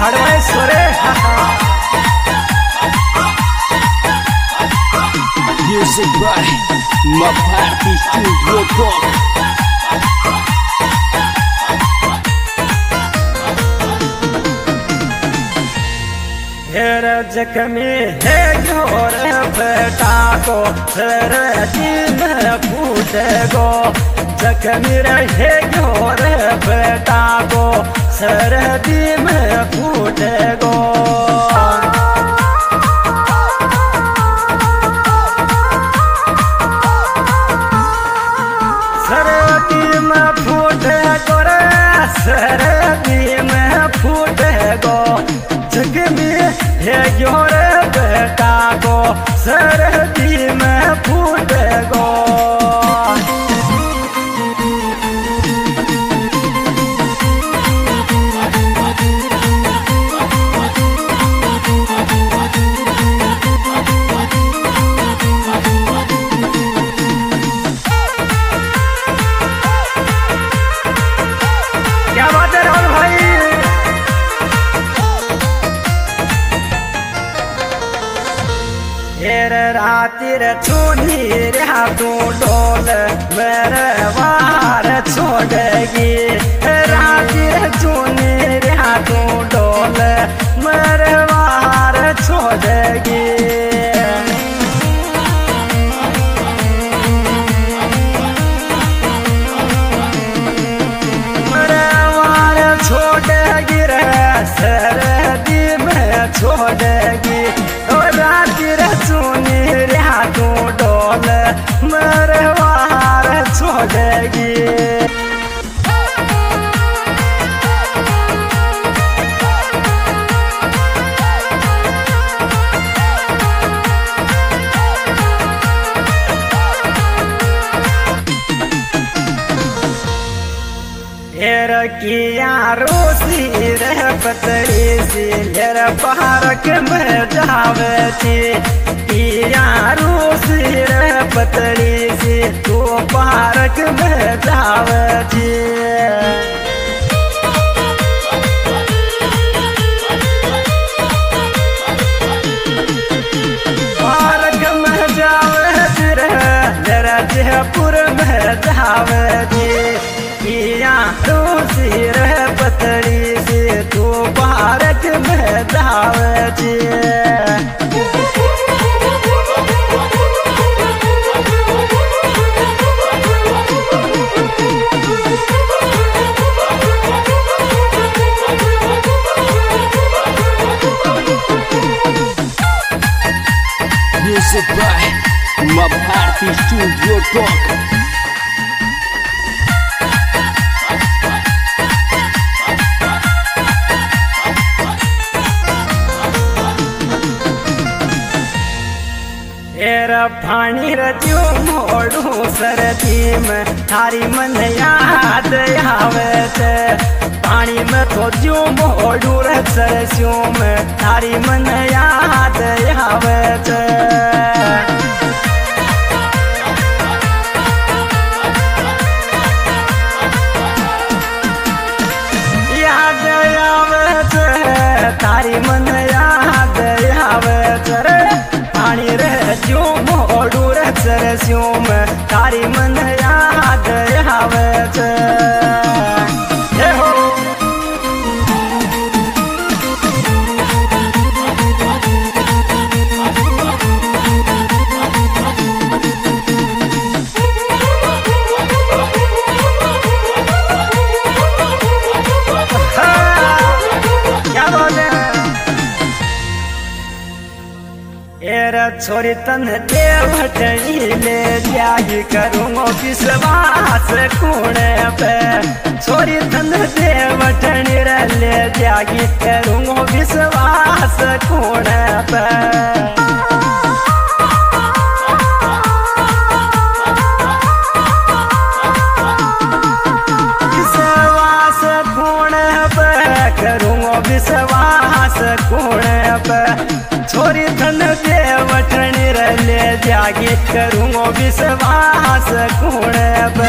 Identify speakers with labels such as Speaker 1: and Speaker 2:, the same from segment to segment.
Speaker 1: हड़वेश्वरे
Speaker 2: Music by Mapati Studio Talk.
Speaker 1: हेर जख्मी है घोर बेटा को फिर दिन फूटे गो जख्मी रहे घोर बेटा को सरदी में फूटे गो सरदी में फूटे गो रे सरदी में फूटे गो जख्मी है घोर बेटा को सरदी में फूटे गो क्या बात है राहुल भाई हेर रातिर चुनी रहा तू डोल मेरे वार छोड़ेगी रातिर चुनी रहा तू डोल मेरे वार छोड़ेगी मेरे वार छोड़ेगी रे सरदी में छोड़ेगी रातिर चुनी रहा तू डोल मेरे वार छोड़ेगी हेर किया रोसी रह पतरी सी हेर पारक में जावे थी किया रोसी रह पतरी सी तू पारक में जावे थी पारक में जावे थी रे जयपुर में जावे थी किया रोसी रह पतरी से तू भारत में जावे
Speaker 2: Music by Mapati Studio Talk. पानी रत्यो मोड़ू सरदी में थारी मन याद आवे थे पानी में तो जो मोड़ू रे सरस्यों में थारी मन याद आवे थे याद आवे थे तारी मन याद आवे थे पानी रे जो मोड़ू रे सरस्यों में तारी मन याद आवे थे छोरी तन देवटनी ले जागी करूँगो विश्वास कूड़े पे छोरी तन देवटनी ले जागी करूँगो विश्वास कूड़े पे विश्वास कूड़े पे करूँगो विश्वास कूड़े पे छोरी धन देवटनी ले जागी करूँगो विश्वास कूड़े पे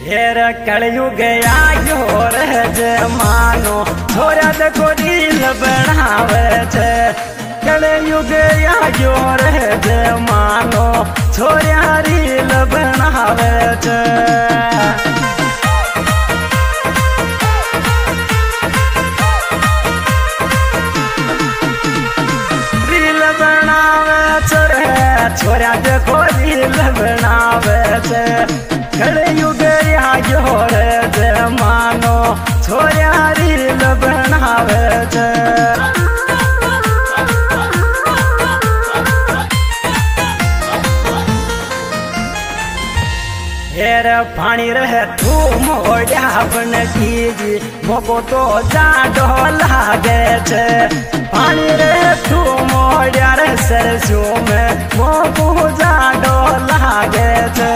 Speaker 2: हेर कलयुग आयो रे जमानो छोरा देखो रील बनावे छे कलयुग आयो रे जमानो छोरा रील बनावे छे रील बनावे छे छोरा देखो रील बनावे छे कलयुग आयो रे जमानो छोरा रील बनावे छे हेर पानी रहे तू मोड़िया बन कीजी मोको तो जाडो लागे छे पानी रहे तू मोड़िया रे सरसों में मोको जाडो लागे छे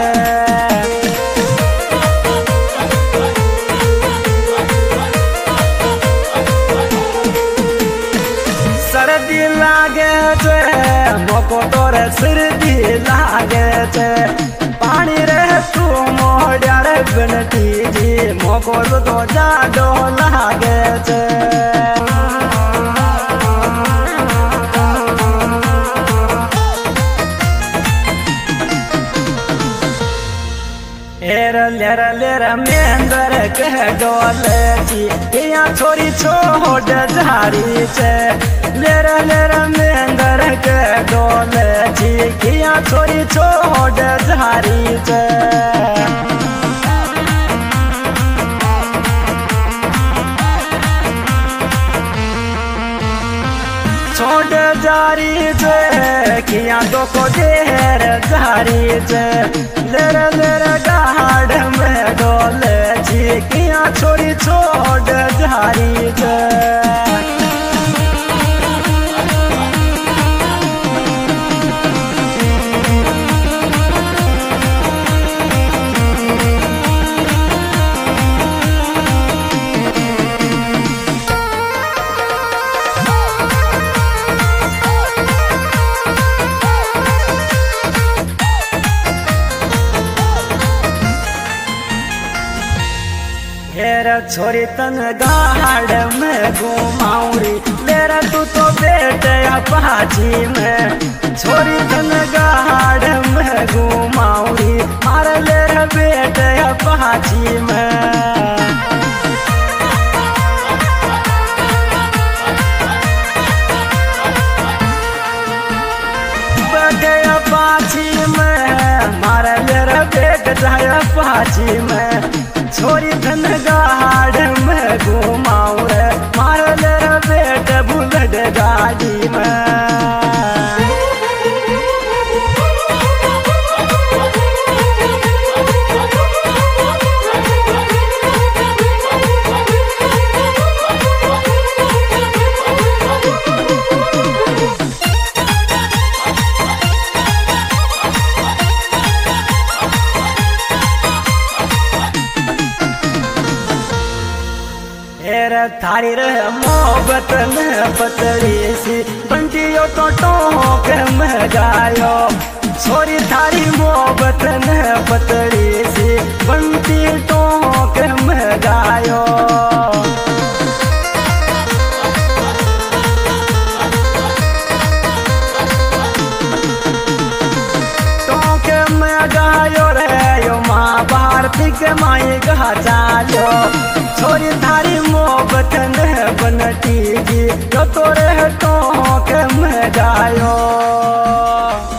Speaker 2: सर्दी लागे छे मोको तोरे सर्दी लागे छे पानी रे तू मोड़िया रे बनती जी मोको तो जाडो लागे छे हेर लेर लेर मेंदर कह डोले छी यहाँ छोरी छोड़ झारी छे लेर लेर मेंदर कह डोले छी यहाँ छोरी छोड़ झारी छे छोड़ जारी छे किया तो को ढेर जारी छे लेर लेर गाड़ में डोले छी किया छोरी छोड़ जारी छे हेर छोरी तन गाड़ में घुमाऊरी मेरा तू तो बेटे अपाची में छोरी तन गाड़ में घुमाऊरी मार लेर बेटे अपाची में बेटे अपाची में मार लेर बेटे अपाची में छोरी धन गाड़ में घुमाऊ रे मार ले बेट बुलेट गाड़ी में थारी रे मोहब्बत में पतली सी बंटियो तो टोक में गायो छोरी थारी मोहब्बत में पतली सी बंटी टोक में गायो टोक में गायो रे यो माँ भारती के माई गा जायो छोरी थारी मोहब्बत